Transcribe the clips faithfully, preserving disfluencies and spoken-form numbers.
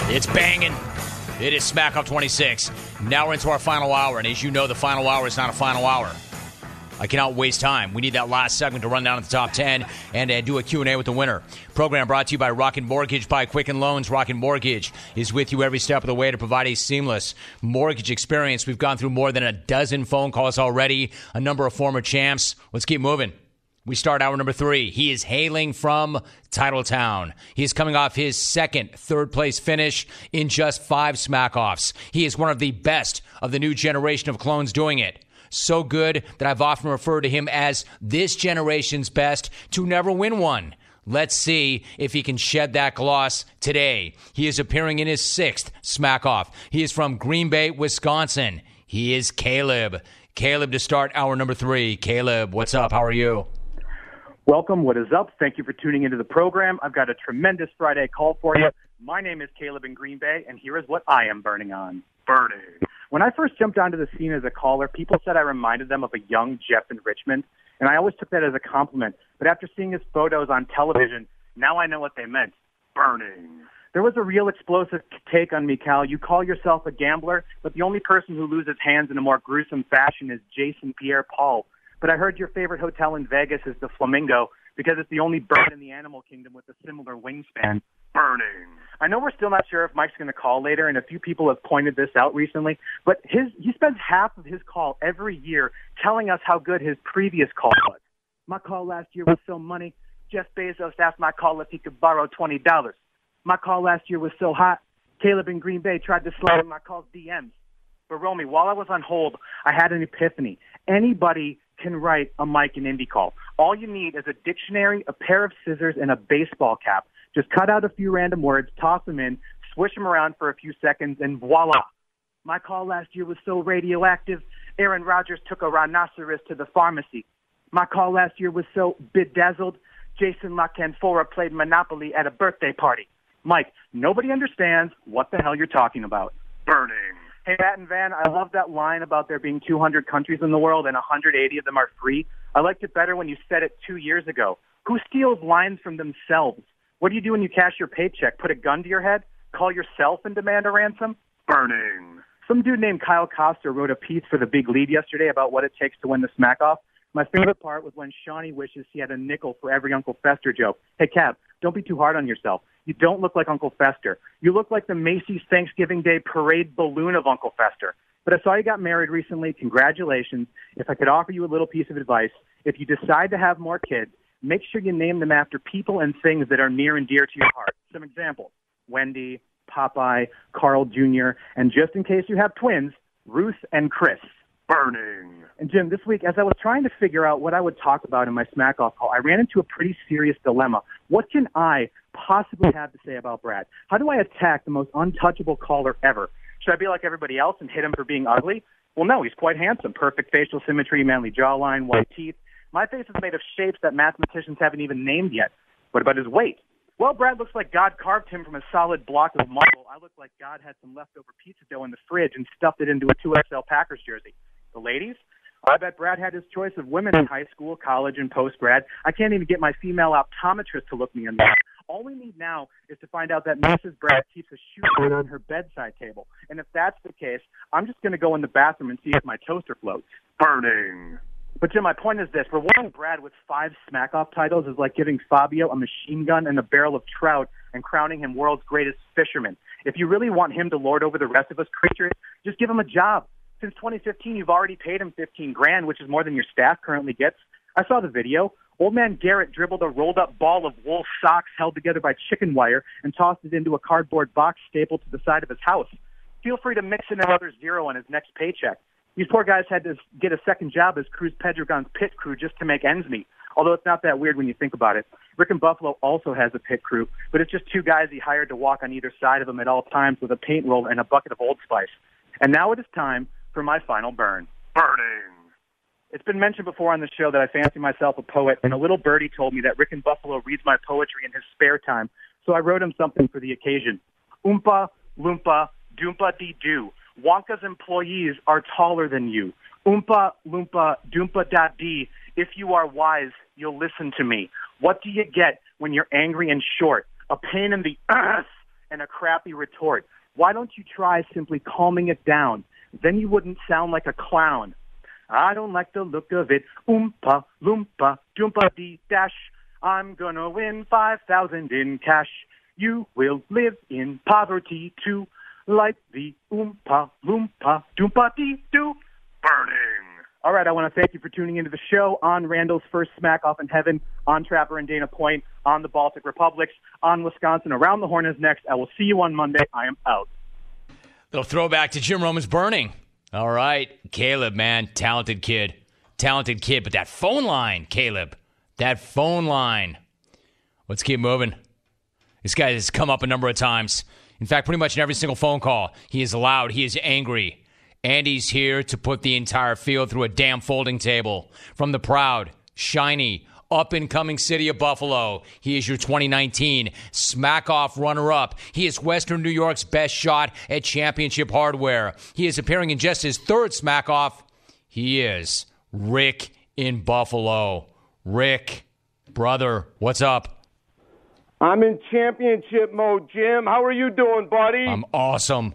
It's banging. It is Smack Off twenty-six. Now we're into our final hour, and as you know, the final hour is not a final hour. I cannot waste time. We need that last segment to run down at the top ten and uh, do a Q and A with the winner. Program brought to you by Rocket Mortgage by Quicken Loans. Rocket Mortgage is with you every step of the way to provide a seamless mortgage experience. We've gone through more than a dozen phone calls already, a number of former champs. Let's keep moving. We start hour number three. He is hailing from Titletown. He is coming off his second third-place finish in just five smack-offs. He is one of the best of the new generation of clones doing it. So good that I've often referred to him as this generation's best to never win one. Let's see if he can shed that gloss today. He is appearing in his sixth smack-off. He is from Green Bay, Wisconsin. He is Caleb. Caleb to start hour number three. Caleb, what's up? How are you? Welcome. What is up? Thank you for tuning into the program. I've got a tremendous Friday call for you. My name is Caleb in Green Bay, and here is what I am burning on. Burning. When I first jumped onto the scene as a caller, people said I reminded them of a young Jeff in Richmond, and I always took that as a compliment. But after seeing his photos on television, now I know what they meant. Burning. There was a real explosive take on me, Cal. You call yourself a gambler, but the only person who loses hands in a more gruesome fashion is Jason Pierre-Paul. But I heard your favorite hotel in Vegas is the Flamingo because it's the only bird in the animal kingdom with a similar wingspan. Burning. I know we're still not sure if Mike's going to call later, and a few people have pointed this out recently, but his he spends half of his call every year telling us how good his previous call was. My call last year was so money, Jeff Bezos asked my call if he could borrow twenty dollars. My call last year was so hot, Caleb in Green Bay tried to slide in my call's D Ms. But Romy, while I was on hold, I had an epiphany. Anybody can write a Mike and Indy call. All you need is a dictionary, a pair of scissors, and a baseball cap. Just cut out a few random words, toss them in, swish them around for a few seconds, and voila. My call last year was so radioactive, Aaron Rodgers took a rhinoceros to the pharmacy. My call last year was so bedazzled, Jason La Canfora played Monopoly at a birthday party. Mike, nobody understands what the hell you're talking about. Burning. Hey, Matt and Van, I love that line about there being two hundred countries in the world and one hundred eighty of them are free. I liked it better when you said it two years ago. Who steals lines from themselves? What do you do when you cash your paycheck? Put a gun to your head? Call yourself and demand a ransom? Burning. Some dude named Kyle Koster wrote a piece for The Big Lead yesterday about what it takes to win the smack-off. My favorite part was when Shawnee wishes he had a nickel for every Uncle Fester joke. Hey, Cap, don't be too hard on yourself. You don't look like Uncle Fester. You look like the Macy's Thanksgiving Day parade balloon of Uncle Fester. But I saw you got married recently. Congratulations. If I could offer you a little piece of advice, if you decide to have more kids, make sure you name them after people and things that are near and dear to your heart. Some examples: Wendy, Popeye, Carl Junior, and just in case you have twins, Ruth and Chris. Burning. And Jim, this week, as I was trying to figure out what I would talk about in my Smack Off call, I ran into a pretty serious dilemma. What can I possibly have to say about Brad? How do I attack the most untouchable caller ever? Should I be like everybody else and hit him for being ugly? Well, no, he's quite handsome. Perfect facial symmetry, manly jawline, white teeth. My face is made of shapes that mathematicians haven't even named yet. What about his weight? Well, Brad looks like God carved him from a solid block of marble. I look like God had some leftover pizza dough in the fridge and stuffed it into a two X L Packers jersey. The ladies? I bet Brad had his choice of women in high school, college, and post-grad. I can't even get my female optometrist to look me in the eye. All we need now is to find out that Missus Brad keeps a shoe line on her bedside table. And if that's the case, I'm just going to go in the bathroom and see if my toaster floats. Burning. But, Jim, my point is this. Rewarding Brad with five smack-off titles is like giving Fabio a machine gun and a barrel of trout and crowning him world's greatest fisherman. If you really want him to lord over the rest of us creatures, just give him a job. Since twenty fifteen, you've already paid him fifteen grand, which is more than your staff currently gets. I saw the video. Old man Garrett dribbled a rolled-up ball of wool socks held together by chicken wire and tossed it into a cardboard box stapled to the side of his house. Feel free to mix in another zero on his next paycheck. These poor guys had to get a second job as Cruz Pedregon's pit crew just to make ends meet, although it's not that weird when you think about it. Rick and Buffalo also has a pit crew, but it's just two guys he hired to walk on either side of him at all times with a paint roller and a bucket of Old Spice. And now it is time for my final burn. Burning. It's been mentioned before on the show that I fancy myself a poet, and a little birdie told me that Rick and Buffalo reads my poetry in his spare time, so I wrote him something for the occasion. Oompa, loompa, doompa-dee-doo. Wonka's employees are taller than you. Oompa, loompa, doompa-da-dee. If you are wise, you'll listen to me. What do you get when you're angry and short? A pain in the ass. and a crappy retort. Why don't you try simply calming it down? Then you wouldn't sound like a clown. I don't like the look of it. Oompa, loompa, doompa dee dash. I'm gonna win five thousand in cash. You will live in poverty too, like the Oompa, loompa, doompa dee doo. Burning. All right, I want to thank you for tuning into the show on Randall's First Smack Off in Heaven, on Trapper and Dana Point, on the Baltic Republics, on Wisconsin. Around the Horn is next. I will see you on Monday. I am out. Little throwback to Jim Roman's Burning. All right, Caleb, man, talented kid. Talented kid, but that phone line, Caleb, that phone line. Let's keep moving. This guy has come up a number of times. In fact, pretty much in every single phone call, he is loud, he is angry. And he's here to put the entire field through a damn folding table. From the proud, shiny, up-and-coming city of Buffalo, he is your twenty nineteen Smack-Off runner-up. He is Western New York's best shot at championship hardware. He is appearing in just his third Smack-Off. He is Rick in Buffalo. Rick, brother, what's up? I'm in championship mode, Jim. How are you doing, buddy? I'm awesome.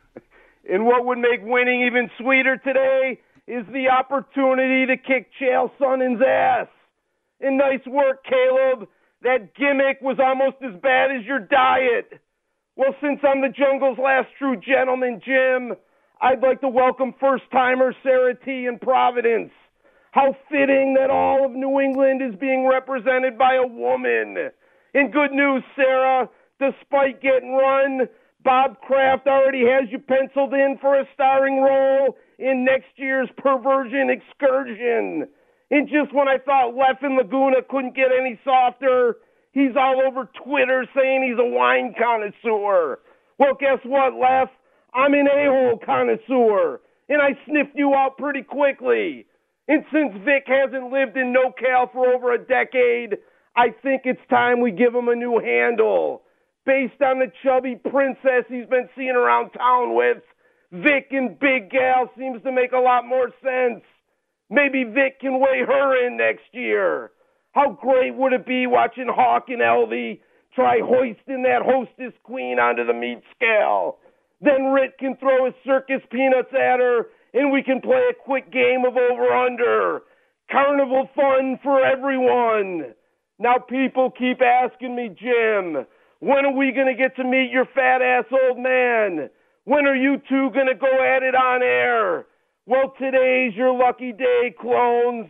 And what would make winning even sweeter today is the opportunity to kick Chael Sonnen's ass. And nice work, Caleb. That gimmick was almost as bad as your diet. Well, since I'm the jungle's last true gentleman, Jim, I'd like to welcome first-timer Sarah T. in Providence. How fitting that all of New England is being represented by a woman. And good news, Sarah, despite getting run, Bob Kraft already has you penciled in for a starring role in next year's Perversion Excursion. And just when I thought Leffen Laguna couldn't get any softer, he's all over Twitter saying he's a wine connoisseur. Well, guess what, Leff? I'm an a-hole connoisseur, and I sniffed you out pretty quickly. And since Vic hasn't lived in NoCal for over a decade, I think it's time we give him a new handle. Based on the chubby princess he's been seeing around town with, Vic and Big Gal seems to make a lot more sense. Maybe Vic can weigh her in next year. How great would it be watching Hawk and Elvie try hoisting that hostess queen onto the meat scale? Then Rick can throw his circus peanuts at her, and we can play a quick game of over-under. Carnival fun for everyone. Now people keep asking me, Jim, when are we going to get to meet your fat-ass old man? When are you two going to go at it on air? Well, today's your lucky day, clones.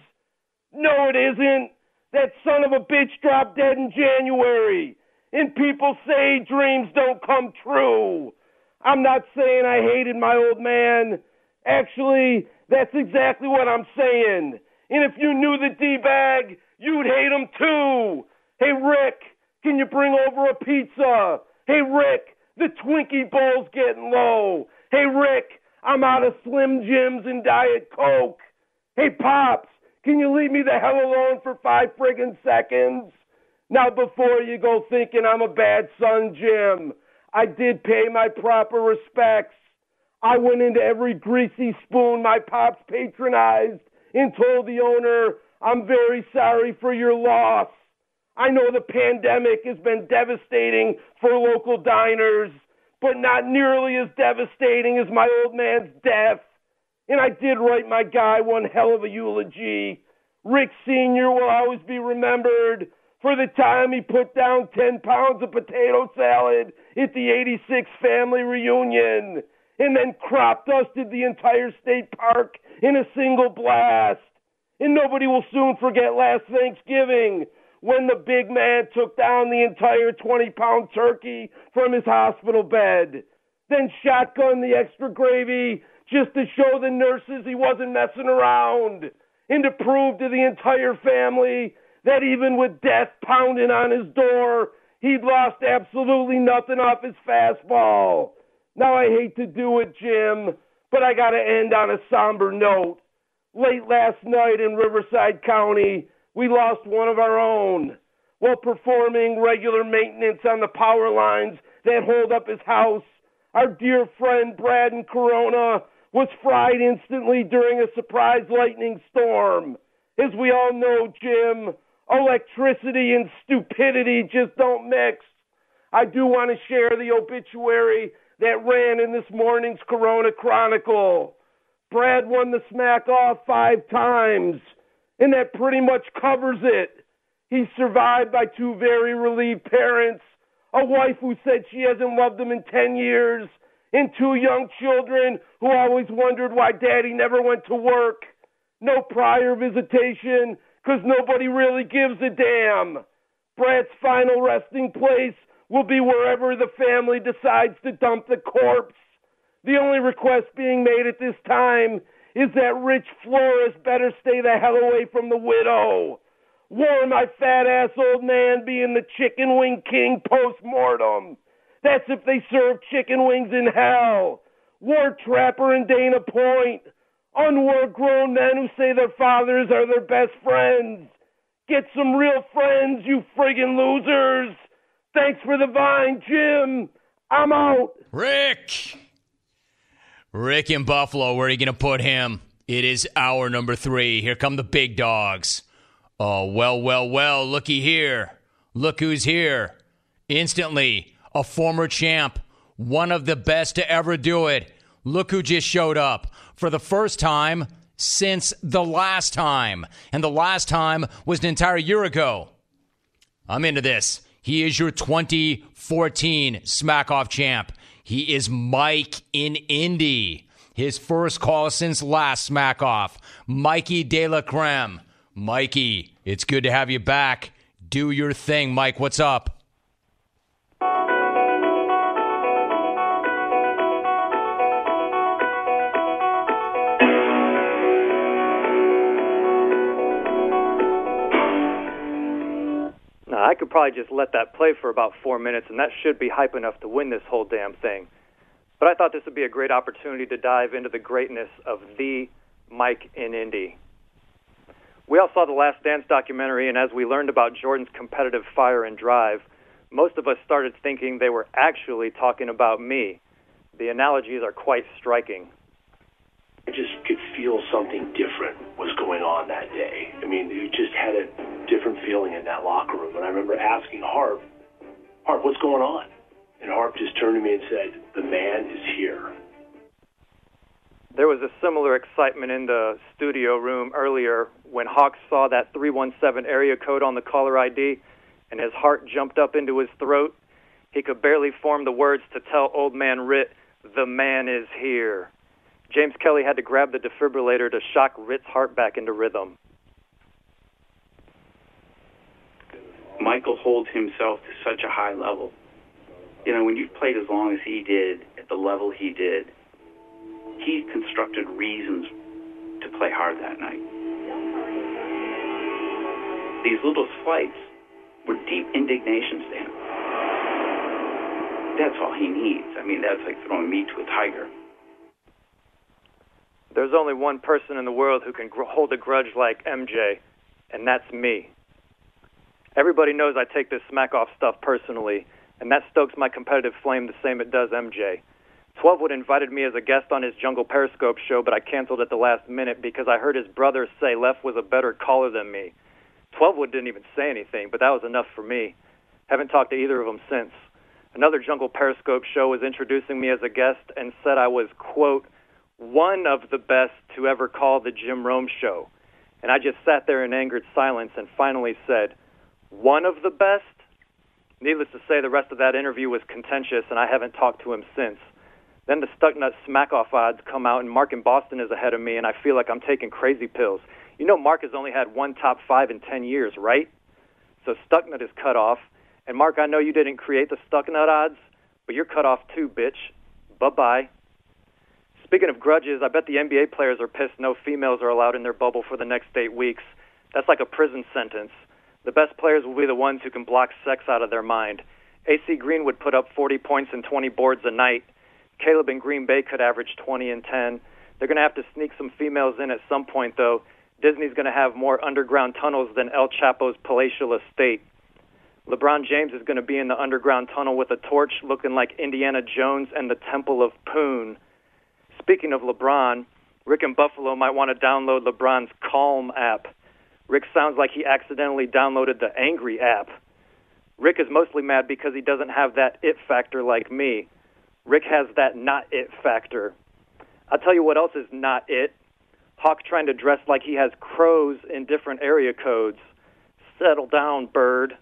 No, it isn't. That son of a bitch dropped dead in January. And people say dreams don't come true. I'm not saying I hated my old man. Actually, that's exactly what I'm saying. And if you knew the D-bag, you'd hate him too. Hey, Rick, can you bring over a pizza? Hey, Rick, the Twinkie bowl's getting low. Hey, Rick, I'm out of Slim Jims and Diet Coke. Hey, Pops, can you leave me the hell alone for five friggin' seconds? Now, before you go thinking I'm a bad son, Jim, I did pay my proper respects. I went into every greasy spoon my Pops patronized and told the owner, I'm very sorry for your loss. I know the pandemic has been devastating for local diners, but not nearly as devastating as my old man's death. And I did write my guy one hell of a eulogy. Rick Senior will always be remembered for the time he put down ten pounds of potato salad at the eighty-six family reunion and then crop dusted the entire state park in a single blast. And nobody will soon forget last Thanksgiving when the big man took down the entire twenty-pound turkey from his hospital bed, then shotgunned the extra gravy just to show the nurses he wasn't messing around, and to prove to the entire family that even with death pounding on his door, he'd lost absolutely nothing off his fastball. Now, I hate to do it, Jim, but I got to end on a somber note. Late last night in Riverside County, we lost one of our own while performing regular maintenance on the power lines that hold up his house. Our dear friend Braden Corona was fried instantly during a surprise lightning storm. As we all know, Jim, electricity and stupidity just don't mix. I do want to share the obituary that ran in this morning's Corona Chronicle. Brad won the smack off five times, and that pretty much covers it. He's survived by two very relieved parents, a wife who said she hasn't loved him in ten years, and two young children who always wondered why Daddy never went to work. No prior visitation, because nobody really gives a damn. Brad's final resting place will be wherever the family decides to dump the corpse. The only request being made at this time is that Rich Flores better stay the hell away from the widow. War my fat-ass old man being the chicken wing king post-mortem. That's if they serve chicken wings in hell. War Trapper and Dana Point. Unwar grown men who say their fathers are their best friends. Get some real friends, you friggin' losers. Thanks for the vine, Jim. I'm out. Rick. Rick in Buffalo, where are you going to put him? It is hour number three. Here come the big dogs. Oh, well, well, well, looky here. Look who's here. Instantly, a former champ, one of the best to ever do it. Look who just showed up for the first time since the last time. And the last time was an entire year ago. I'm into this. He is your twenty fourteen Smack Off champ. He is Mike in Indy. His first call since last Smack Off. Mikey De La Creme. Mikey, it's good to have you back. Do your thing, Mike. What's up? I could probably just let that play for about four minutes, and that should be hype enough to win this whole damn thing. But I thought this would be a great opportunity to dive into the greatness of the Mike in Indy. We all saw the Last Dance documentary, and as we learned about Jordan's competitive fire and drive, most of us started thinking they were actually talking about me. The analogies are quite striking. I just could feel something different was going on that day. I mean, you just had a different feeling in that locker room. And I remember asking Harp, Harp, what's going on? And Harp just turned to me and said, the man is here. There was a similar excitement in the studio room earlier when Hawks saw that three one seven area code on the caller I D, and his heart jumped up into his throat. He could barely form the words to tell old man Ritt, the man is here. James Kelly had to grab the defibrillator to shock Ritt's heart back into rhythm. Michael holds himself to such a high level. You know, when you've played as long as he did, at the level he did, he constructed reasons to play hard that night. These little slights were deep indignations to him. That's all he needs. I mean, that's like throwing meat to a tiger. There's only one person in the world who can gr- hold a grudge like M J, and that's me. Everybody knows I take this smack-off stuff personally, and that stokes my competitive flame the same it does M J. Twelvewood invited me as a guest on his Jungle Periscope show, but I canceled at the last minute because I heard his brother say Lef was a better caller than me. Twelvewood didn't even say anything, but that was enough for me. Haven't talked to either of them since. Another Jungle Periscope show was introducing me as a guest and said I was, quote, one of the best to ever call the Jim Rome Show. And I just sat there in angered silence and finally said, one of the best? Needless to say, the rest of that interview was contentious, and I haven't talked to him since. Then the Stucknut Smack-Off odds come out, and Mark in Boston is ahead of me, and I feel like I'm taking crazy pills. You know Mark has only had one top five in ten years, right? So Stucknut is cut off. And Mark, I know you didn't create the Stucknut odds, but you're cut off too, bitch. Bye-bye. Speaking of grudges, I bet the N B A players are pissed no females are allowed in their bubble for the next eight weeks. That's like a prison sentence. The best players will be the ones who can block sex out of their mind. A C Green would put up forty points and twenty boards a night. Caleb in Green Bay could average twenty and ten. They're going to have to sneak some females in at some point, though. Disney's going to have more underground tunnels than El Chapo's palatial estate. LeBron James is going to be in the underground tunnel with a torch looking like Indiana Jones and the Temple of Poon. Speaking of LeBron, Rick in Buffalo might want to download LeBron's Calm app. Rick sounds like he accidentally downloaded the Angry app. Rick is mostly mad because he doesn't have that it factor like me. Rick has that not it factor. I'll tell you what else is not it. Hawk trying to dress like he has crows in different area codes. Settle down, bird.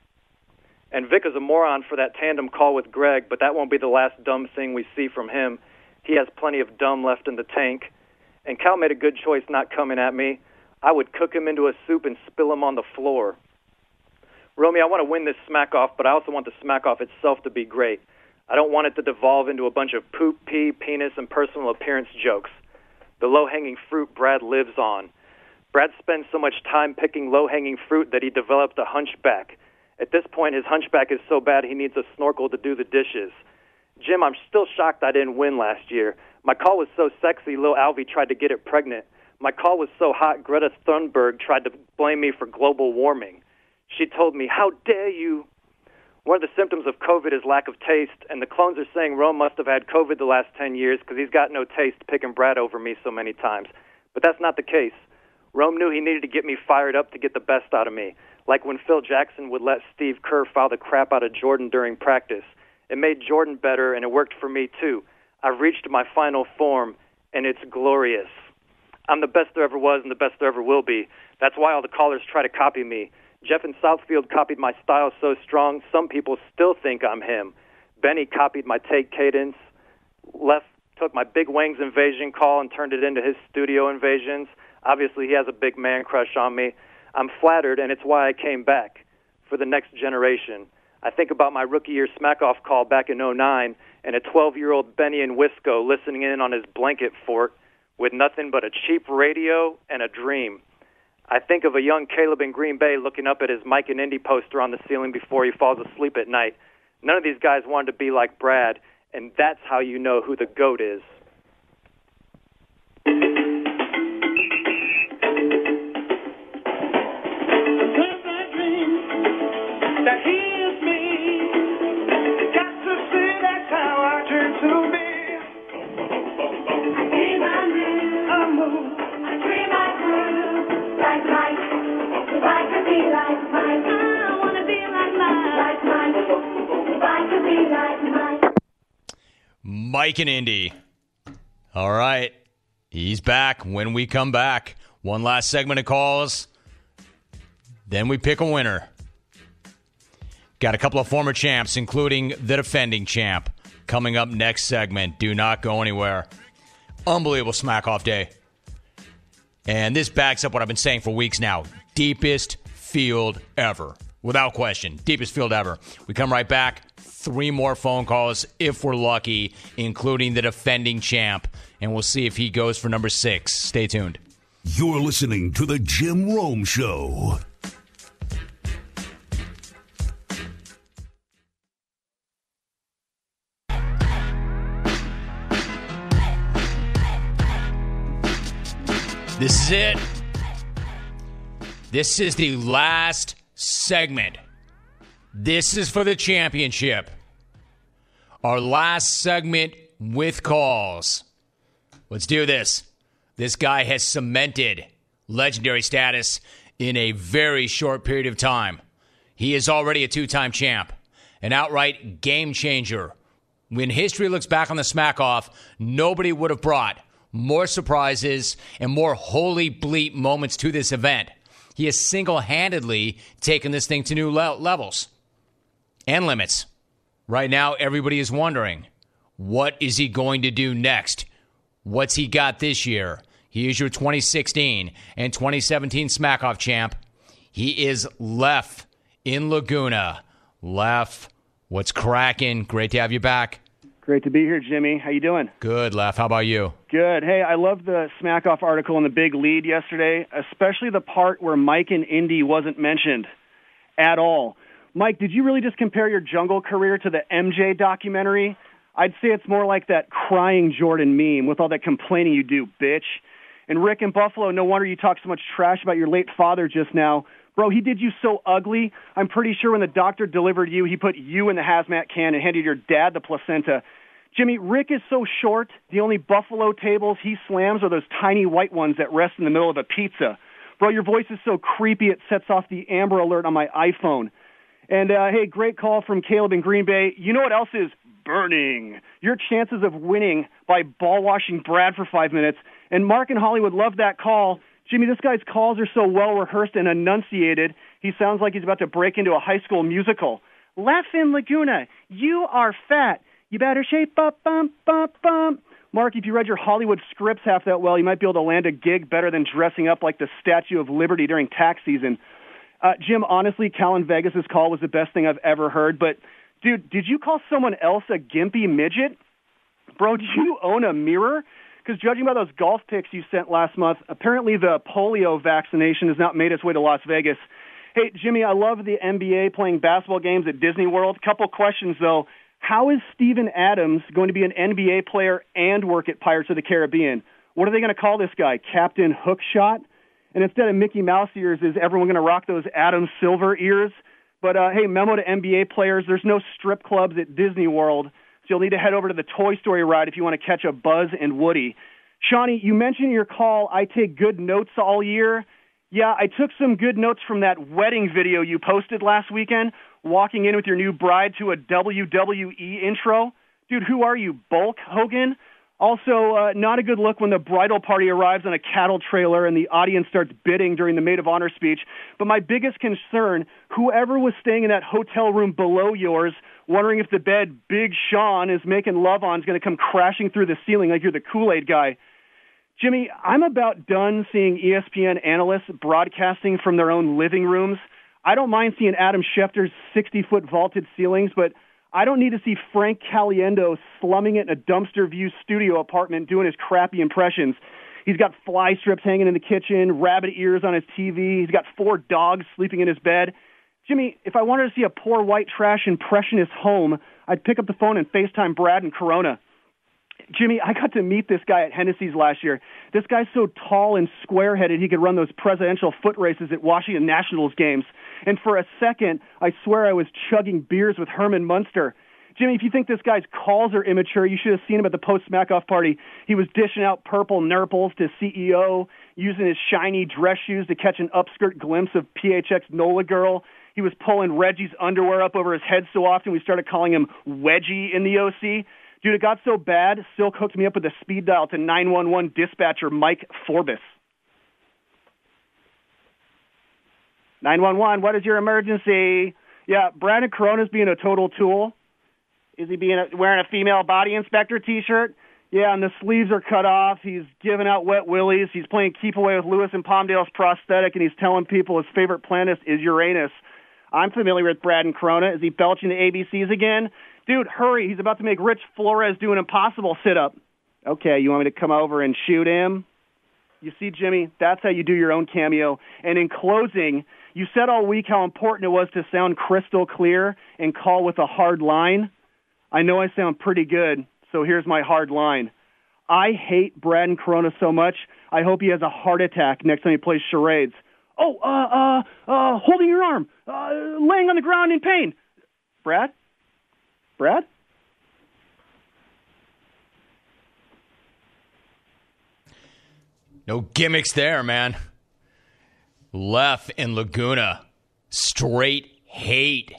And Vic is a moron for that tandem call with Greg, but that won't be the last dumb thing we see from him. He has plenty of dumb left in the tank. And Cal made a good choice not coming at me. I would cook him into a soup and spill him on the floor. Romy, I want to win this smack-off, but I also want the smack-off itself to be great. I don't want it to devolve into a bunch of poop, pee, penis, and personal appearance jokes. The low-hanging fruit Brad lives on. Brad spends so much time picking low-hanging fruit that he developed a hunchback. At this point, his hunchback is so bad he needs a snorkel to do the dishes. Jim, I'm still shocked I didn't win last year. My call was so sexy, Lil Alvy tried to get it pregnant. My call was so hot, Greta Thunberg tried to blame me for global warming. She told me, how dare you? One of the symptoms of COVID is lack of taste, and the clones are saying Rome must have had COVID the last ten years because he's got no taste picking Brad over me so many times. But that's not the case. Rome knew he needed to get me fired up to get the best out of me, like when Phil Jackson would let Steve Kerr foul the crap out of Jordan during practice. It made Jordan better, and it worked for me, too. I've reached my final form, and it's glorious. I'm the best there ever was and the best there ever will be. That's why all the callers try to copy me. Jeff in Southfield copied my style so strong, some people still think I'm him. Benny copied my take cadence. Left took my Big Wings invasion call and turned it into his studio invasions. Obviously, he has a big man crush on me. I'm flattered, and it's why I came back for the next generation. I think about my rookie year smack-off call back in oh nine and a twelve-year-old Benny in Wisco listening in on his blanket fort with nothing but a cheap radio and a dream. I think of a young Caleb in Green Bay looking up at his Mike and Indy poster on the ceiling before he falls asleep at night. None of these guys wanted to be like Brad, and that's how you know who the GOAT is. Mike and Indy. All right. He's back when we come back. One last segment of calls. Then we pick a winner. Got a couple of former champs, including the defending champ, coming up next segment. Do not go anywhere. Unbelievable smack-off day. And this backs up what I've been saying for weeks now. Deepest field ever. Without question. Deepest field ever. We come right back. Three more phone calls, if we're lucky, including the defending champ. And we'll see if he goes for number six. Stay tuned. You're listening to The Jim Rome Show. This is it. This is the last segment. This is for the championship. Our last segment with calls. Let's do this. This guy has cemented legendary status in a very short period of time. He is already a two-time champ, an outright game changer. When history looks back on the smack-off, nobody would have brought more surprises and more holy bleep moments to this event. He has single-handedly taken this thing to new le- levels and limits. Right now, everybody is wondering, what is he going to do next? What's he got this year? He is your twenty sixteen and twenty seventeen Smack-Off champ. He is Lef in Laguna. Lef, what's cracking? Great to have you back. Great to be here, Jimmy. How you doing? Good, Lef. How about you? Good. Hey, I love the Smack-Off article in the Big Lead yesterday, especially the part where Mike and Indy wasn't mentioned at all. Mike, did you really just compare your jungle career to the M J documentary? I'd say it's more like that crying Jordan meme with all that complaining you do, bitch. And Rick in Buffalo, no wonder you talk so much trash about your late father just now. Bro, he did you so ugly. I'm pretty sure when the doctor delivered you, he put you in the hazmat can and handed your dad the placenta. Jimmy, Rick is so short, the only Buffalo tables he slams are those tiny white ones that rest in the middle of a pizza. Bro, your voice is so creepy it sets off the Amber Alert on my iPhone. And, uh, hey, great call from Caleb in Green Bay. You know what else is burning? Your chances of winning by ball-washing Brad for five minutes. And Mark in Hollywood loved that call. Jimmy, this guy's calls are so well-rehearsed and enunciated, he sounds like he's about to break into a high school musical. Laughing Laguna, you are fat. You better shape up, bump, bump, bump. Mark, if you read your Hollywood scripts half that well, you might be able to land a gig better than dressing up like the Statue of Liberty during tax season. Uh, Jim, honestly, Callan Vegas' call was the best thing I've ever heard. But, dude, did you call someone else a gimpy midget? Bro, do you own a mirror? Because judging by those golf pics you sent last month, apparently the polio vaccination has not made its way to Las Vegas. Hey, Jimmy, I love the N B A playing basketball games at Disney World. Couple questions, though. How is Steven Adams going to be an N B A player and work at Pirates of the Caribbean? What are they going to call this guy, Captain Hookshot? And instead of Mickey Mouse ears, is everyone going to rock those Adam Silver ears? But, uh, hey, memo to N B A players, there's no strip clubs at Disney World, so you'll need to head over to the Toy Story ride if you want to catch a Buzz and Woody. Shawnee, you mentioned in your call, I take good notes all year. Yeah, I took some good notes from that wedding video you posted last weekend, walking in with your new bride to a W W E intro. Dude, who are you, Bulk Hogan? Also, uh, not a good look when the bridal party arrives on a cattle trailer and the audience starts bidding during the maid of honor speech. But my biggest concern, whoever was staying in that hotel room below yours, wondering if the bed Big Sean is making love on is going to come crashing through the ceiling like you're the Kool-Aid guy. Jimmy, I'm about done seeing E S P N analysts broadcasting from their own living rooms. I don't mind seeing Adam Schefter's sixty-foot vaulted ceilings, but I don't need to see Frank Caliendo slumming it in a dumpster view studio apartment doing his crappy impressions. He's got fly strips hanging in the kitchen, rabbit ears on his T V. He's got four dogs sleeping in his bed. Jimmy, if I wanted to see a poor white trash impressionist home, I'd pick up the phone and FaceTime Brad and Corona. Jimmy, I got to meet this guy at Hennessy's last year. This guy's so tall and square-headed he could run those presidential foot races at Washington Nationals games. And for a second, I swear I was chugging beers with Herman Munster. Jimmy, if you think this guy's calls are immature, you should have seen him at the post-Smack-Off party. He was dishing out purple nurples to C E O, using his shiny dress shoes to catch an upskirt glimpse of P H X NOLA Girl. He was pulling Reggie's underwear up over his head so often we started calling him Wedgie in the O C. Dude, it got so bad, Silk hooked me up with a speed dial to nine one one dispatcher Mike Forbes. nine one one, what is your emergency? Yeah, Brandon Corona's being a total tool. Is he being a, wearing a female body inspector T-shirt? Yeah, and the sleeves are cut off. He's giving out wet willies. He's playing keep away with Lewis and Palmdale's prosthetic, and he's telling people his favorite planet is Uranus. I'm familiar with Brandon Corona. Is he belching the A B Cs again? Dude, hurry. He's about to make Rich Flores do an impossible sit-up. Okay, you want me to come over and shoot him? You see, Jimmy, that's how you do your own cameo. And in closing, you said all week how important it was to sound crystal clear and call with a hard line. I know I sound pretty good, so here's my hard line. I hate Brad and Corona so much, I hope he has a heart attack next time he plays charades. Oh, uh, uh, uh, holding your arm, uh, laying on the ground in pain. Brad? Brad? No gimmicks there, man. Left in Laguna. Straight hate.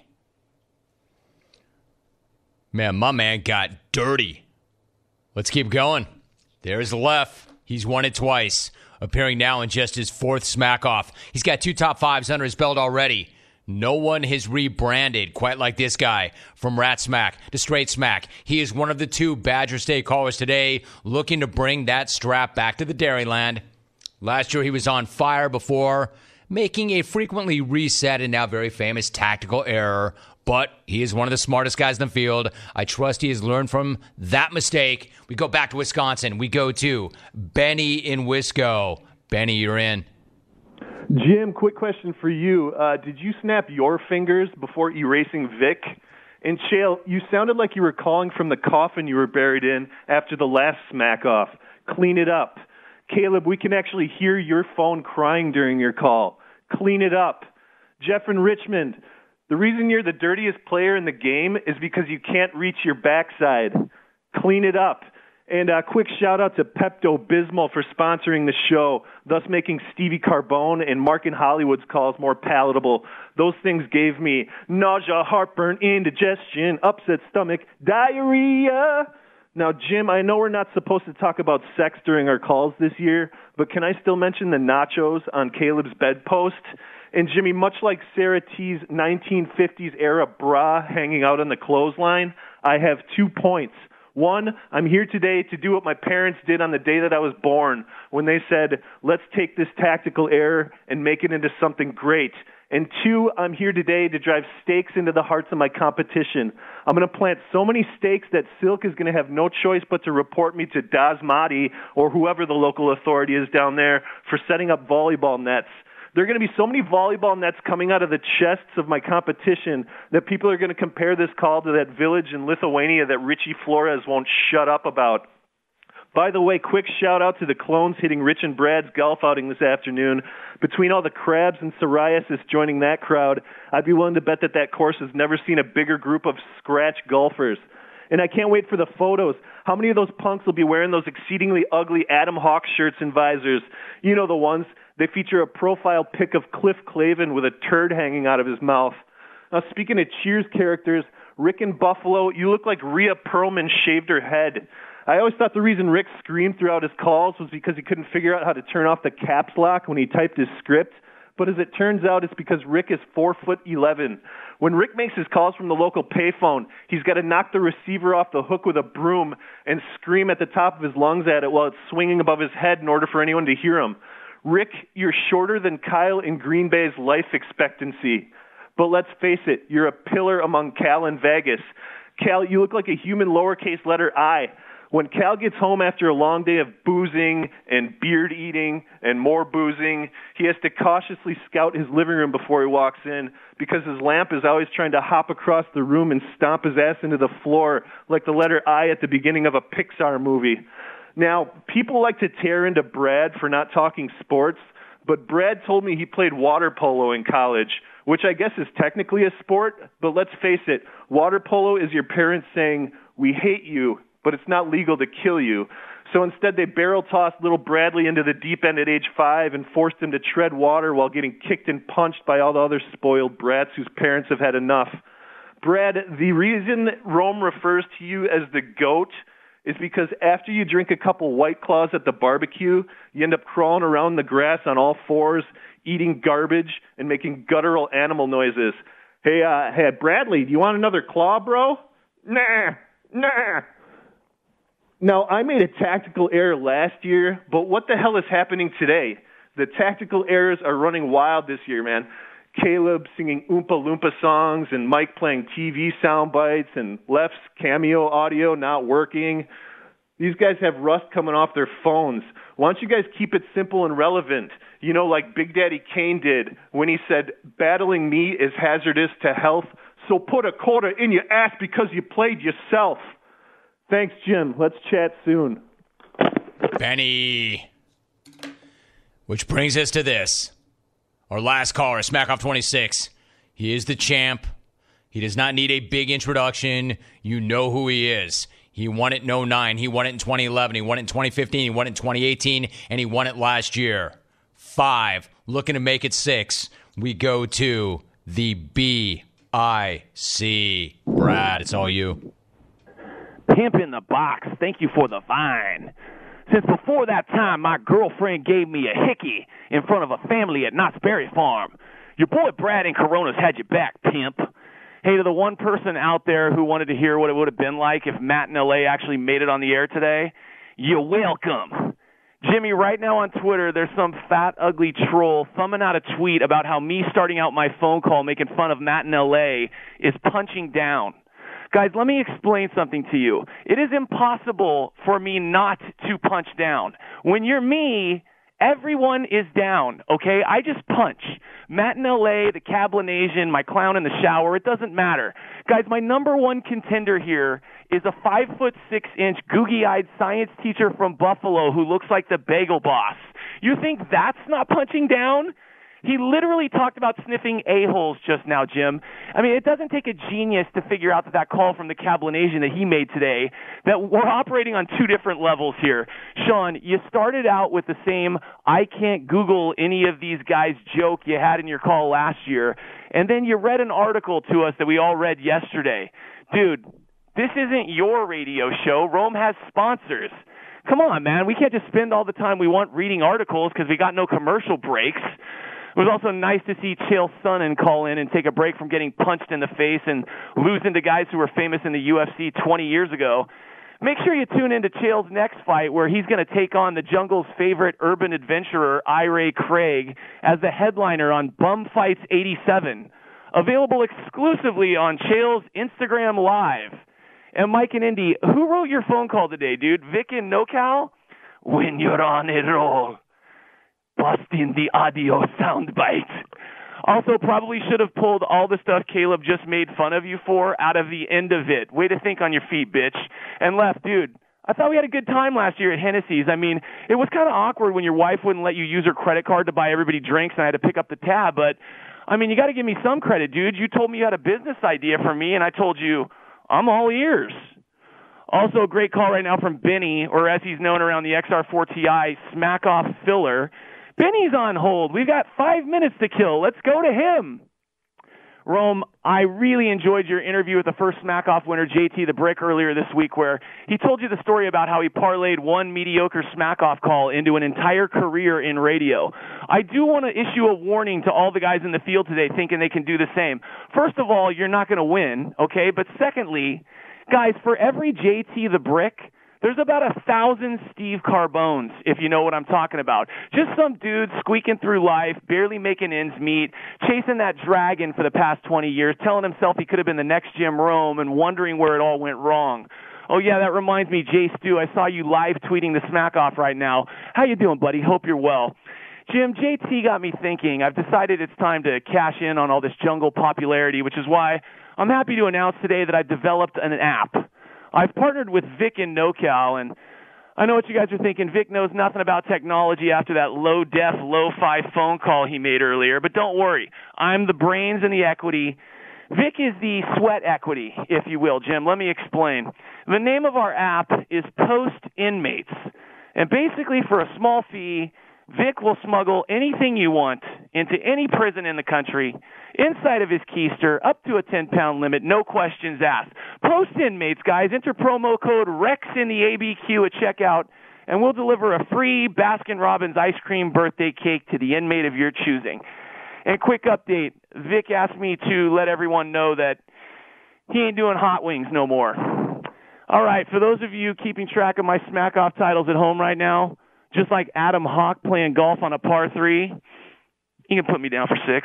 Man, my man got dirty. Let's keep going. There's Left. He's won it twice. Appearing now in just his fourth smack-off. He's got two top fives under his belt already. No one has rebranded quite like this guy from Rat Smack to Straight Smack. He is one of the two Badger State callers today looking to bring that strap back to the Dairyland. Last year he was on fire before making a frequently reset and now very famous tactical error. But he is one of the smartest guys in the field. I trust he has learned from that mistake. We go back to Wisconsin. We go to Benny in Wisco. Benny, you're in. Jim, quick question for you. Uh, did you snap your fingers before erasing Vic? And Chael, you sounded like you were calling from the coffin you were buried in after the last smack-off. Clean it up. Caleb, we can actually hear your phone crying during your call. Clean it up. Jeff in Richmond, the reason you're the dirtiest player in the game is because you can't reach your backside. Clean it up. And a quick shout-out to Pepto-Bismol for sponsoring the show, thus making Stevie Carbone and Mark in Hollywood's calls more palatable. Those things gave me nausea, heartburn, indigestion, upset stomach, diarrhea. Now, Jim, I know we're not supposed to talk about sex during our calls this year, but can I still mention the nachos on Caleb's bedpost? And Jimmy, much like Sarah T's nineteen fifties era bra hanging out on the clothesline, I have two points. One, I'm here today to do what my parents did on the day that I was born, when they said, let's take this tactical error and make it into something great. And two, I'm here today to drive stakes into the hearts of my competition. I'm going to plant so many stakes that Silk is going to have no choice but to report me to Dasmati or whoever the local authority is down there for setting up volleyball nets. There are going to be so many volleyball nets coming out of the chests of my competition that people are going to compare this call to that village in Lithuania that Richie Flores won't shut up about. By the way, quick shout-out to the clones hitting Rich and Brad's golf outing this afternoon. Between all the crabs and psoriasis joining that crowd, I'd be willing to bet that that course has never seen a bigger group of scratch golfers. And I can't wait for the photos. How many of those punks will be wearing those exceedingly ugly Adam Hawk shirts and visors? You know the ones. They feature a profile pic of Cliff Clavin with a turd hanging out of his mouth. Now, speaking of Cheers characters, Rick in Buffalo, you look like Rhea Perlman shaved her head. I always thought the reason Rick screamed throughout his calls was because he couldn't figure out how to turn off the caps lock when he typed his script. But as it turns out, it's because Rick is four foot eleven. When Rick makes his calls from the local payphone, he's got to knock the receiver off the hook with a broom and scream at the top of his lungs at it while it's swinging above his head in order for anyone to hear him. Rick, you're shorter than Kyle in Green Bay's life expectancy. But let's face it, you're a pillar among Cal and Vegas. Cal, you look like a human lowercase letter I. When Cal gets home after a long day of boozing and beard eating and more boozing, he has to cautiously scout his living room before he walks in because his lamp is always trying to hop across the room and stomp his ass into the floor like the letter I at the beginning of a Pixar movie. Now, people like to tear into Brad for not talking sports, but Brad told me he played water polo in college, which I guess is technically a sport, but let's face it, water polo is your parents saying, we hate you, but it's not legal to kill you. So instead they barrel-tossed little Bradley into the deep end at age five and forced him to tread water while getting kicked and punched by all the other spoiled brats whose parents have had enough. Brad, the reason Rome refers to you as the GOAT is because after you drink a couple White Claws at the barbecue, you end up crawling around the grass on all fours, eating garbage, and making guttural animal noises. Hey, uh, hey, Bradley, do you want another claw, bro? Nah, nah. Now, I made a tactical error last year, but what the hell is happening today? The tactical errors are running wild this year, man. Caleb singing Oompa Loompa songs and Mike playing T V sound bites and Left's cameo audio not working. These guys have rust coming off their phones. Why don't you guys keep it simple and relevant? You know, like Big Daddy Kane did when he said, battling me is hazardous to health, so put a quarter in your ass because you played yourself. Thanks, Jim. Let's chat soon. Benny. Which brings us to this. Our last caller, Smack Off twenty-six. He is the champ. He does not need a big introduction. You know who he is. He won it in oh nine. He won it in twenty eleven. He won it in twenty fifteen. He won it in twenty eighteen. And he won it last year. Five. Looking to make it six. We go to the B I C. Brad, it's all you. Pimp in the box. Thank you for the vine. Since before that time, my girlfriend gave me a hickey in front of a family at Knott's Berry Farm. Your boy Brad in Coronas had your back, pimp. Hey, to the one person out there who wanted to hear what it would have been like if Matt in L A actually made it on the air today, you're welcome. Jimmy, right now on Twitter, there's some fat, ugly troll thumbing out a tweet about how me starting out my phone call making fun of Matt in L A is punching down. Guys, let me explain something to you. It is impossible for me not to punch down. When you're me, everyone is down, okay? I just punch. Matt in L A, the Cablinasian, my clown in the shower, it doesn't matter. Guys, my number one contender here is a five foot six inch googie-eyed science teacher from Buffalo who looks like the Bagel Boss. You think that's not punching down? He literally talked about sniffing a-holes just now, Jim. I mean, it doesn't take a genius to figure out that that call from the Cablinasian that he made today, that we're operating on two different levels here. Sean, you started out with the same I can't Google any of these guys joke you had in your call last year, and then you read an article to us that we all read yesterday. Dude, this isn't your radio show. Rome has sponsors. Come on, man. We can't just spend all the time we want reading articles because we got no commercial breaks. It was also nice to see Chael Sonnen call in and take a break from getting punched in the face and losing to guys who were famous in the U F C twenty years ago. Make sure you tune into Chael's next fight where he's going to take on the jungle's favorite urban adventurer, Ira Craig, as the headliner on Bum Fights eighty-seven. Available exclusively on Chael's Instagram Live. And Mike and Indy, who wrote your phone call today, dude? Vic and NoCal? When you're on a roll. Busting the audio soundbite. Also, probably should have pulled all the stuff Caleb just made fun of you for out of the end of it. Way to think on your feet, bitch. And left, dude, I thought we had a good time last year at Hennessy's. I mean, it was kind of awkward when your wife wouldn't let you use her credit card to buy everybody drinks and I had to pick up the tab. But, I mean, you got to give me some credit, dude. You told me you had a business idea for me, and I told you, I'm all ears. Also, a great call right now from Benny, or as he's known around the X R four T I, Smack Off Filler. Benny's on hold. We've got five minutes to kill. Let's go to him. Rome, I really enjoyed your interview with the first Smack Off winner, J T the Brick, earlier this week, where he told you the story about how he parlayed one mediocre Smack Off call into an entire career in radio. I do want to issue a warning to all the guys in the field today thinking they can do the same. First of all, you're not going to win, okay? But secondly, guys, for every J T the Brick, there's about a thousand Steve Carbones, if you know what I'm talking about. Just some dude squeaking through life, barely making ends meet, chasing that dragon for the past twenty years, telling himself he could have been the next Jim Rome and wondering where it all went wrong. Oh, yeah, that reminds me, Jay Stu, I saw you live tweeting the Smack Off right now. How you doing, buddy? Hope you're well. Jim, J T got me thinking. I've decided it's time to cash in on all this jungle popularity, which is why I'm happy to announce today that I've developed an app. I've partnered with Vic and NoCal, and I know what you guys are thinking. Vic knows nothing about technology after that low-def, lo-fi phone call he made earlier, but don't worry. I'm the brains and the equity. Vic is the sweat equity, if you will, Jim. Let me explain. The name of our app is Post Inmates, and basically for a small fee, Vic will smuggle anything you want into any prison in the country, inside of his keister, up to a ten-pound limit, no questions asked. Post Inmates, guys. Enter promo code REX in the A B Q at checkout, and we'll deliver a free Baskin-Robbins ice cream birthday cake to the inmate of your choosing. And quick update, Vic asked me to let everyone know that he ain't doing hot wings no more. All right, for those of you keeping track of my Smack Off titles at home right now, just like Adam Hawk playing golf on a par three, you can put me down for six.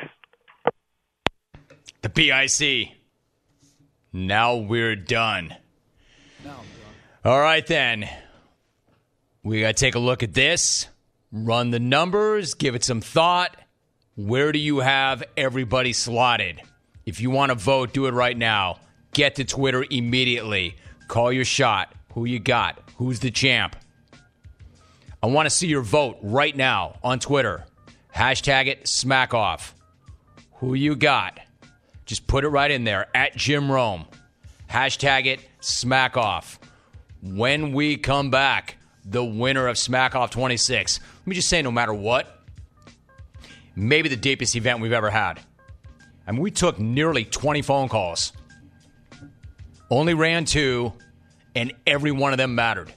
The B I C. Now we're done. Now I'm done. All right, then. We got to take a look at this, run the numbers, give it some thought. Where do you have everybody slotted? If you want to vote, do it right now. Get to Twitter immediately. Call your shot. Who you got? Who's the champ? I want to see your vote right now on Twitter. Hashtag it SmackOff. Who you got? Just put it right in there, at Jim Rome. Hashtag it SmackOff. When we come back, the winner of SmackOff twenty-six. Let me just say, no matter what, maybe the deepest event we've ever had. I mean, we took nearly twenty phone calls. Only ran two, and every one of them mattered.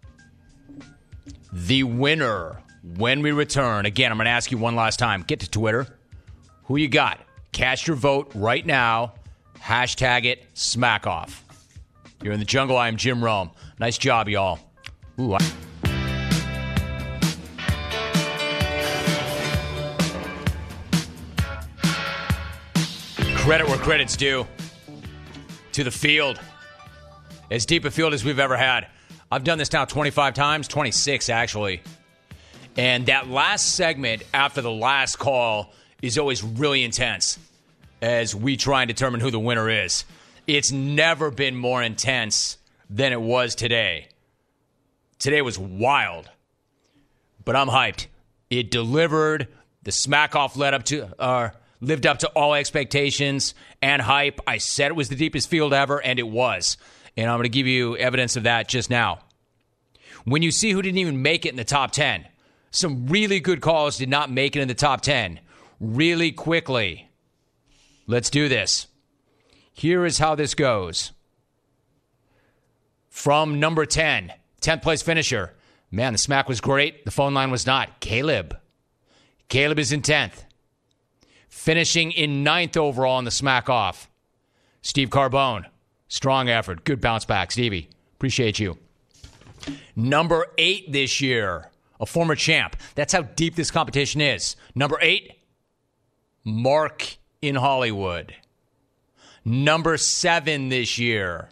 The winner, when we return, again, I'm going to ask you one last time. Get to Twitter. Who you got? Cast your vote right now. Hashtag it SmackOff. You're in the jungle. I am Jim Rome. Nice job, y'all. Ooh, I- Credit where credit's due. To the field. As deep a field as we've ever had. I've done this now twenty-five times, twenty-six actually. And that last segment after the last call is always really intense as we try and determine who the winner is. It's never been more intense than it was today. Today was wild. But I'm hyped. It delivered. The smack-off led up to, uh, lived up to all expectations and hype. I said it was the deepest field ever, and it was. And I'm going to give you evidence of that just now. When you see who didn't even make it in the top ten, some really good calls did not make it in the top ten. Really quickly. Let's do this. Here is how this goes. From number ten, tenth place finisher. Man, the smack was great. The phone line was not. Caleb. Caleb is in tenth. Finishing in ninth overall in the smack off. Steve Carbone. Strong effort. Good bounce back. Stevie, appreciate you. Number eight this year. A former champ. That's how deep this competition is. Number eight, Mark in Hollywood. Number seven this year.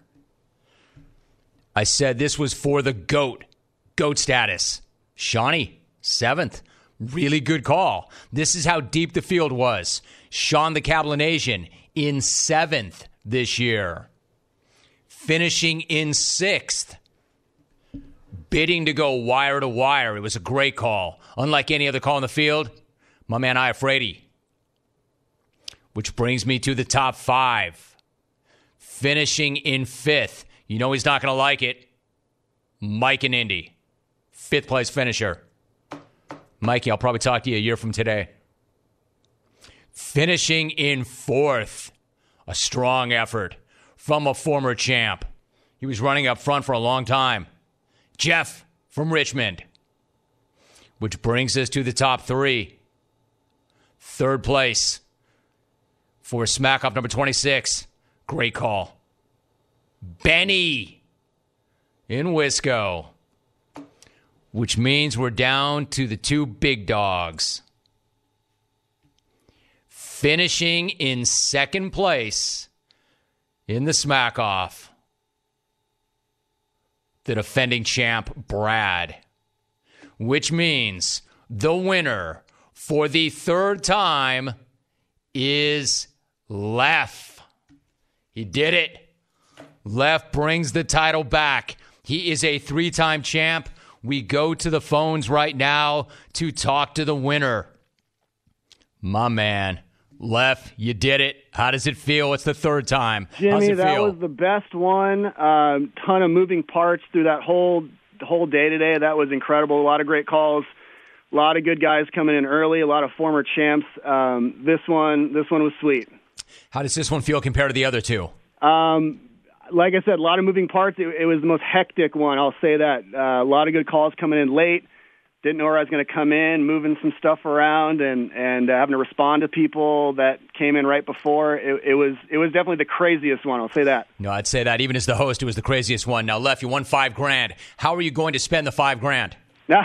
I said this was for the GOAT. GOAT status. Shawnee, seventh. Really good call. This is how deep the field was. Sean the Cablinasian in seventh this year. Finishing in sixth. Bidding to go wire to wire. It was a great call. Unlike any other call in the field, my man Iafredi. Which brings me to the top five. Finishing in fifth. You know he's not going to like it. Mike and Indy. Fifth place finisher. Mikey, I'll probably talk to you a year from today. Finishing in fourth. A strong effort from a former champ. He was running up front for a long time. Jeff from Richmond. Which brings us to the top three. Third place for Smack Off number twenty-six. Great call. Benny in Wisco. Which means we're down to the two big dogs. Finishing in second place in the Smack Off. The defending champ, Brad. Which means the winner for the third time is Lef. He did it. Lef brings the title back. He is a three-time champ. We go to the phones right now to talk to the winner. My man, Lef, you did it. How does it feel? It's the third time. Jimmy, that feel? was the best one. Um, ton of moving parts through that whole whole day today. That was incredible. A lot of great calls. A lot of good guys coming in early. A lot of former champs. Um, this one, this one was sweet. How does this one feel compared to the other two? Um, like I said, a lot of moving parts. It, it was the most hectic one. I'll say that. Uh, a lot of good calls coming in late. Didn't know where I was going to come in, moving some stuff around, and and uh, having to respond to people that came in right before. It, it was it was definitely the craziest one. I'll say that. No, I'd say that even as the host, it was the craziest one. Now, Lef, you won five grand. How are you going to spend the five grand?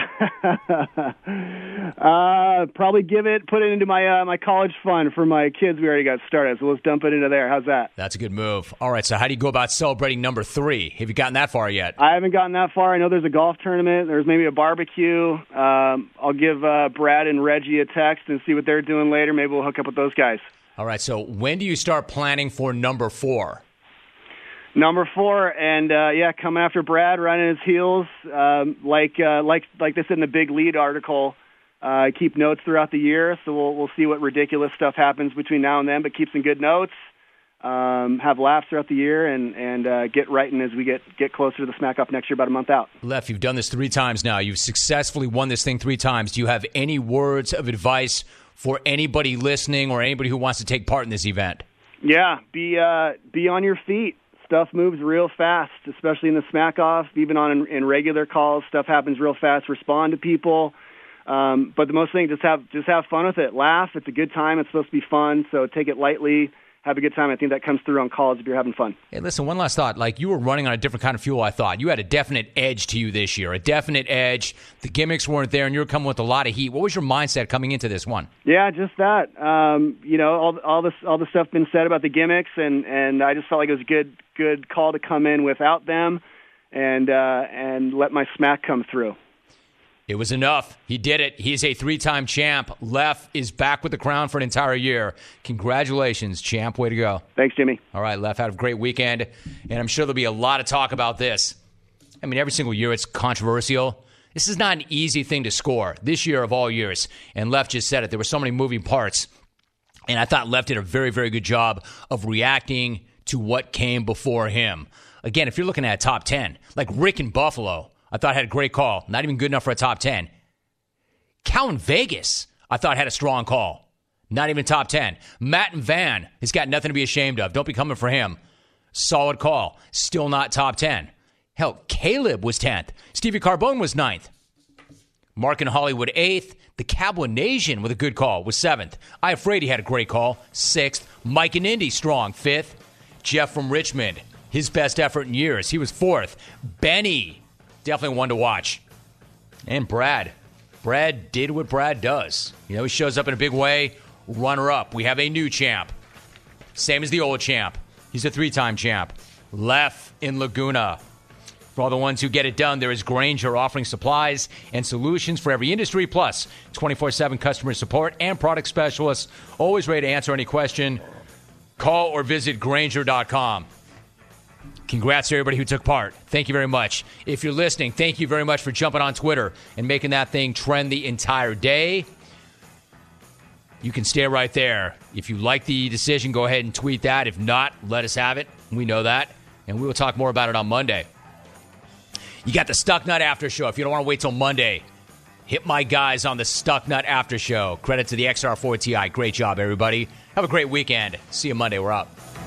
uh, probably give it, put it into my uh, my college fund for my kids. We already got started, so let's dump it into there. How's that? That's a good move. All right, so how do you go about celebrating number three? Have you gotten that far yet? I haven't gotten that far. I know there's a golf tournament. There's maybe a barbecue. Um, I'll give uh, Brad and Reggie a text and see what they're doing later. Maybe we'll hook up with those guys. All right, so when do you start planning for number four? Number four, and uh, yeah, coming after Brad, running his heels, um, like uh, like like they said in the Big Lead article. I uh, keep notes throughout the year, so we'll we'll see what ridiculous stuff happens between now and then. But keep some good notes, um, have laughs throughout the year, and and uh, get writing as we get get closer to the Smack Off next year, about a month out. Lef, you've done this three times now. You've successfully won this thing three times. Do you have any words of advice for anybody listening or anybody who wants to take part in this event? Yeah, be uh, be on your feet. Stuff moves real fast, especially in the Smack Off. Even on in, in regular calls, stuff happens real fast. Respond to people, um, but the most thing, just have just have fun with it. Laugh. It's a good time. It's supposed to be fun, so take it lightly. Have a good time. I think that comes through on calls if you're having fun. Hey, listen, one last thought. Like, you were running on a different kind of fuel, I thought. You had a definite edge to you this year, a definite edge. The gimmicks weren't there, and you were coming with a lot of heat. What was your mindset coming into this one? Yeah, just that. Um, you know, all all this all the stuff been said about the gimmicks, and, and I just felt like it was a good good call to come in without them, and uh, and let my smack come through. It was enough. He did it. He's a three-time champ. Lef is back with the crown for an entire year. Congratulations, champ. Way to go. Thanks, Jimmy. All right, Lef, have a great weekend. And I'm sure there'll be a lot of talk about this. I mean, every single year it's controversial. This is not an easy thing to score this year of all years. And Left just said it. There were so many moving parts. And I thought Left did a very, very good job of reacting to what came before him. Again, if you're looking at a top ten, like Rick in Buffalo, I thought had a great call. Not even good enough for a top ten. Cal in Vegas, I thought had a strong call. Not even top ten. Matt and Van has got nothing to be ashamed of. Don't be coming for him. Solid call. Still not top ten. Hell, Caleb was tenth. Stevie Carbone was ninth. Mark in Hollywood, eighth. The Cowboy Nation with a good call was seventh. I Afraid he had a great call, sixth. Mike in Indy, strong, fifth. Jeff from Richmond, his best effort in years. He was fourth. Benny, definitely one to watch. And Brad. Brad did what Brad does. You know, he shows up in a big way. Runner-up. We have a new champ. Same as the old champ. He's a three-time champ. Left in Laguna. For all the ones who get it done, there is Grainger offering supplies and solutions for every industry, plus twenty-four seven customer support and product specialists, always ready to answer any question. Call or visit Grainger dot com. Congrats to everybody who took part. Thank you very much. If you're listening, thank you very much for jumping on Twitter and making that thing trend the entire day. You can stay right there. If you like the decision, go ahead and tweet that. If not, let us have it. We know that. And we will talk more about it on Monday. You got the Stuck Nut After Show. If you don't want to wait till Monday, hit my guys on the Stuck Nut After Show. Credit to the X R four T I. Great job, everybody. Have a great weekend. See you Monday. We're up.